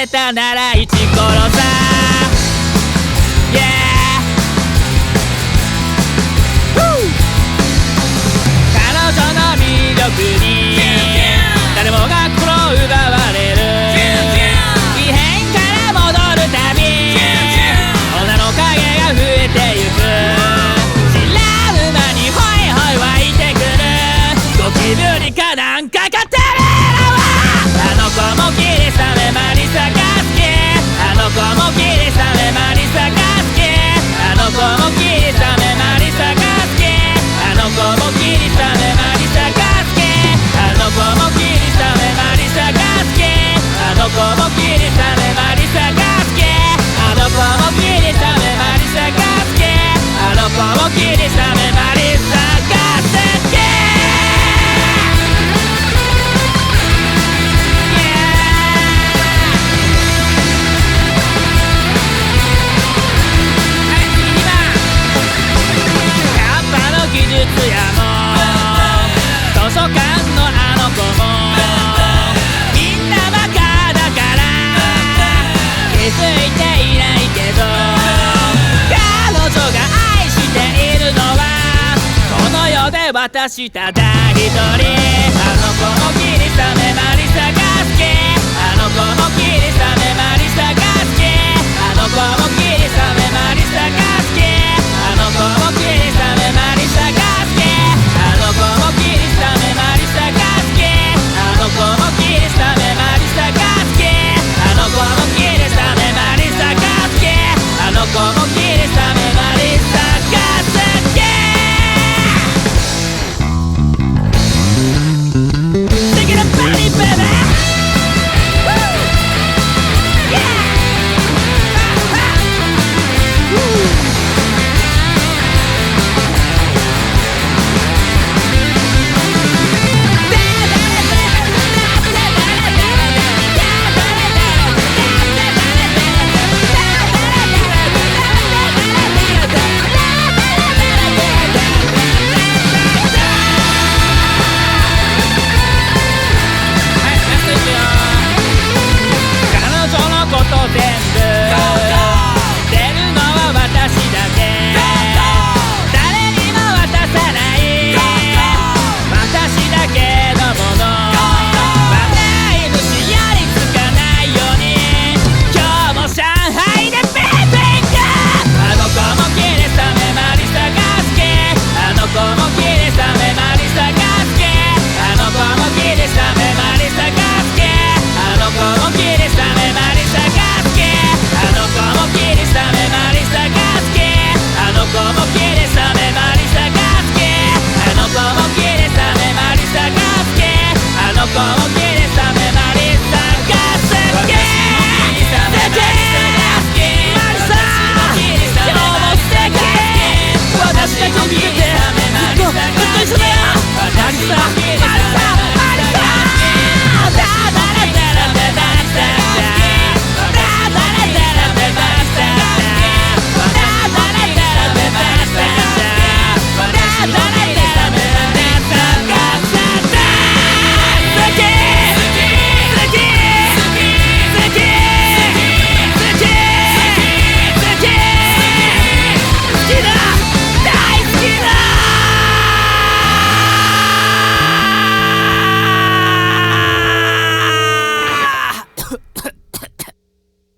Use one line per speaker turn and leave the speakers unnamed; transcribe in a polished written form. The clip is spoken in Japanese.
たならイチコロさ Yeah 彼女の魅力に誰もが心奪われる異変から戻るたび女の影が増えてゆく知らぬ間にホイホイ湧いてくるゴキブリかなんかかてめえらはあの子も霧雨マリサが好きあの子も霧雨マリサが好きあの子も霧雨マリサが好きあの子も霧雨マリサが好きあの子も霧雨マリサが好きあの子も霧雨マリサが好きあの子も霧雨マリサが好きあの子も霧雨マリサが好き技術屋も図書館のあの子もみんなバカだから気づいていないけど彼女が愛しているのはこの世で私ただ一人